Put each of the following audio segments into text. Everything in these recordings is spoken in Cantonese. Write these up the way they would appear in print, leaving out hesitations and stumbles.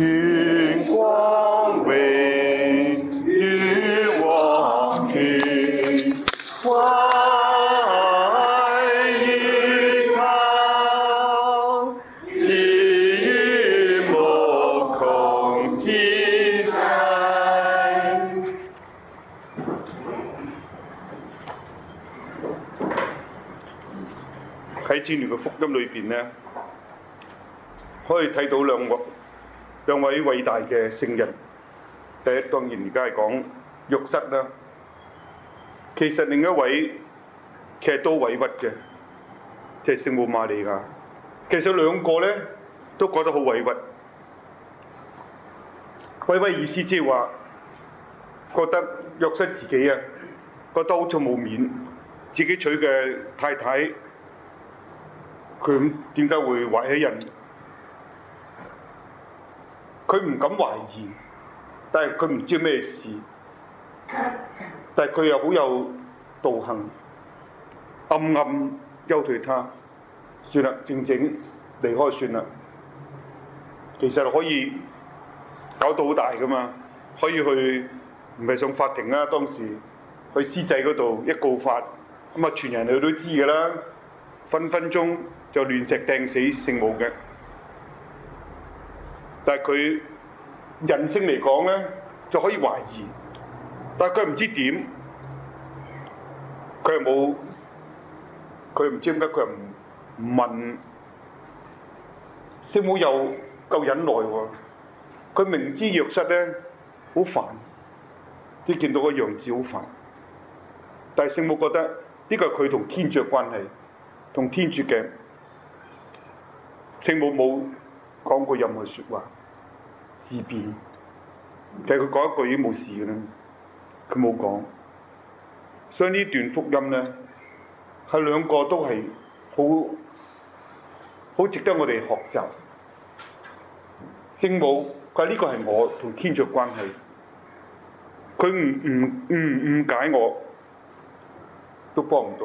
願光榮與王權歸於他，至於無窮之世。喺前面嘅福音裏邊咧，可以睇到兩位偉大嘅聖人。第一當然而家係講約瑟啦，其實另一位其實都委屈嘅，即係聖母瑪利亞。其實兩個咧都覺得好委屈。委屈意思即係話覺得約瑟自己啊，覺得好似冇面，自己娶嘅太太佢點解會懷起人？佢唔敢懷疑，但係佢唔知咩事，但係佢又好有道行，暗暗休退他，算啦，靜靜離開算啦。其實可以搞到好大噶嘛，可以去唔係上法庭啦，當時去司祭嗰度一告發，咁啊全人佢都知㗎啦，分分鐘就亂石掟死聖母嘅。但係佢人性嚟講咧，就可以懷疑，但係佢唔知點，佢又冇，佢唔知點解佢又唔問。聖母又夠忍耐喎，佢明知約瑟咧好煩，即係見到個樣子好煩，但係聖母覺得呢個係佢同天主嘅關係，同天主嘅。聖母冇講過任何説話，自辯。其實佢講一句已經冇事嘅啦，佢冇講。所以呢段福音咧，係兩個都係好值得我哋學習。聖母佢話呢個係我同天主嘅關係，佢唔誤解我，都幫唔到。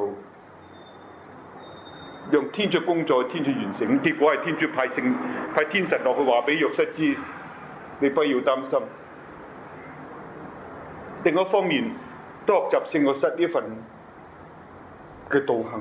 讓天主工作，天主完成，結果係天主派天神落去話俾約瑟知，你不要擔心。另一方面，都學習聖約瑟呢份嘅道行，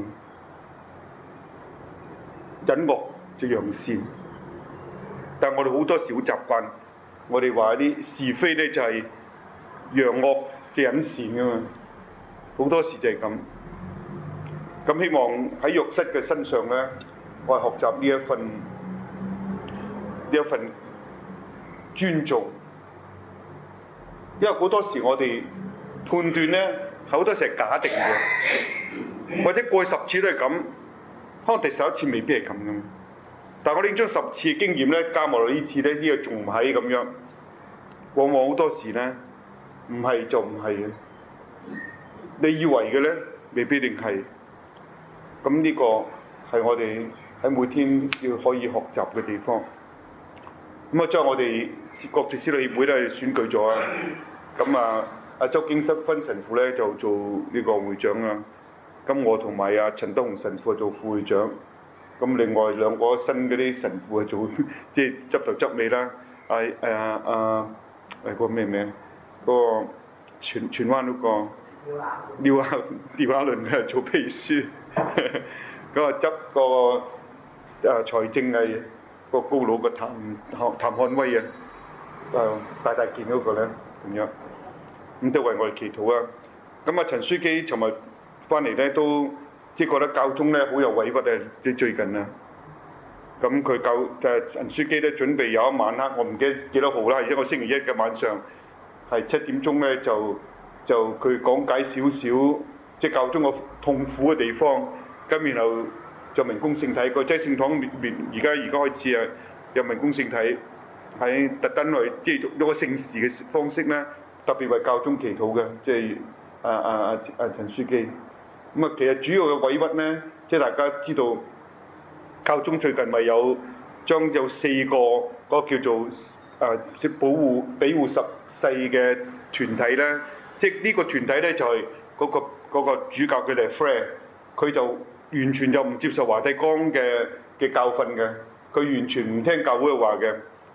隱惡就揚善。但係我哋好多時好習慣，我哋話啲是非咧就係揚惡嘅隱善㗎嘛，好多時就係咁。咁希望喺約瑟嘅身上咧，我係學習呢一份尊重，因為好多時我哋判斷咧，好多時係假定嘅，或者過去10次都係咁，可能第11次未必係咁嘅。但係我哋將10次嘅經驗咧加埋落呢次咧，呢個仲唔係咁樣？往往好多時咧，唔係就唔係嘅，你以為嘅咧，未必定係。咁呢個係我哋喺每天要可以學習嘅地方。咁啊，將我哋國際司禮協會咧選舉咗啊。咁啊，阿周景芬神父咧就做呢個會長啊。咁我同埋阿陳德雄神父做副會長。咁另外兩個新嗰啲神父啊做即係執頭執尾啦。個咩名？嗰個荃灣嗰個廖亞倫啊做秘書。嗰個執個財政係個高佬個譚漢威啊，大件嗰個咧咁樣，咁都為我哋祈禱啊。咁啊陳書記尋日翻嚟咧都即係覺得教宗咧好有委屈啊！即係最近啊，咁佢陳書記咧準備有一晚黑，我唔記得幾多號啦，而且我星期一嘅晚上係7點鐘咧就佢講解少少。即係教宗個痛苦嘅地方，咁然後就明供聖體，個即係聖堂而家開始啊，有明供聖體喺特登去即係用個聖事嘅方式咧，特別為教宗祈禱嘅，即係陳書記。咁啊，其實主要嘅委屈咧，即係大家知道，教宗最近咪有4個嗰個叫做庇護十世嘅團體咧，即係呢個團體咧就係嗰個主教佢哋係 Frere， 佢就完全就唔接受梵蒂岡嘅教訓嘅，佢完全唔聽教會嘅話嘅，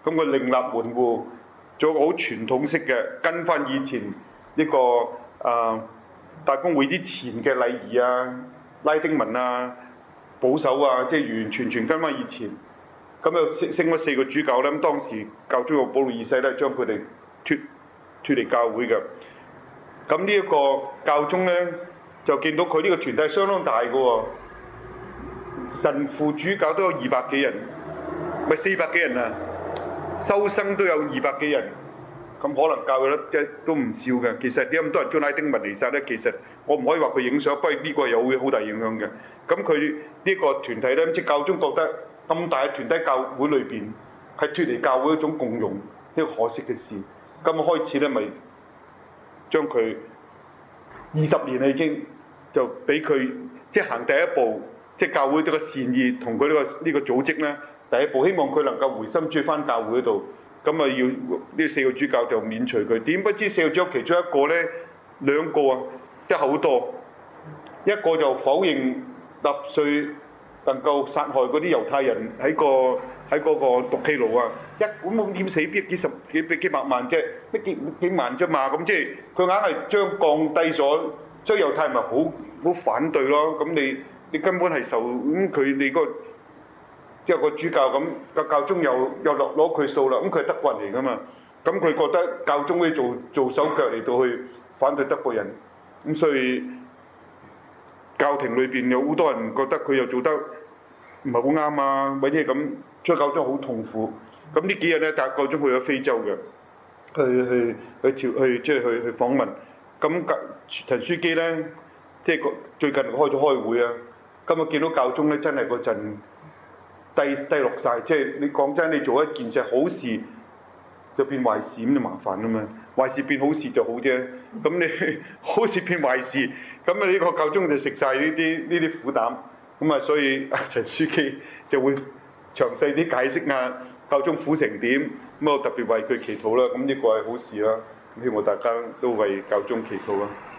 咁佢另立門戶，做一個好傳統式嘅，跟翻以前呢個大公會之前嘅禮儀啊、拉丁文啊、保守啊，即係完全跟翻以前。咁又升咗4個主教咧，咁當時教宗保祿2世咧將佢哋脱離教會嘅。咁呢一個教宗咧就見到佢呢個團體相當大嘅喎，神父主教都有200幾人，咪400幾人啊，修生都有200幾人，咁可能教會咧都唔少嘅。其實點解咁多人將拉丁文嚟晒咧？其實我唔可以話佢影響，不過呢個有好大影響嘅。咁佢呢個團體咧，即係教宗覺得咁大嘅團體教會裏邊係脱離教會一種共融，呢個可惜嘅事。咁開始咧咪將佢20年啦已經就俾佢即係行第一步，即係教會呢個善意同佢呢個組織咧第一步，希望佢能夠回心轉翻教會嗰度。咁啊要呢4個主教就免除佢。點不知4個主教其中一個咧2個啊，即係好多，一個就否認納粹能夠殺害嗰啲猶太人喺嗰個毒氣爐啊，一管冇點死幾百萬啫，幾萬啫嘛，咁即係佢硬係將降低咗，所以猶太人咪好反對咯。咁你根本係受咁佢你個即係個主教咁個教宗又攞佢數啦，咁佢係德國人嚟噶嘛，咁佢覺得教宗可以做手腳嚟到去反對德國人，咁所以教廷裏邊有好多人覺得佢又做得唔係好啱啊，或者係咁，所以教宗好痛苦。咁呢幾日咧，教宗去咗非洲嘅，去訪問。咁陳樞機咧，即係最近開咗開會啊，今日見到教宗咧，真係嗰陣低落晒。即係你講真，你做一件好事就變壞事咁就麻煩啊嘛，壞事變好事就好啫。咁你好事變壞事，咁啊呢個教宗就食晒呢啲苦膽。咁啊，所以陳樞機就會詳細啲解釋啊，教宗苦成點，咁我特別為佢祈禱啦。咁呢個係好事啦，希望大家都為教宗祈禱啦。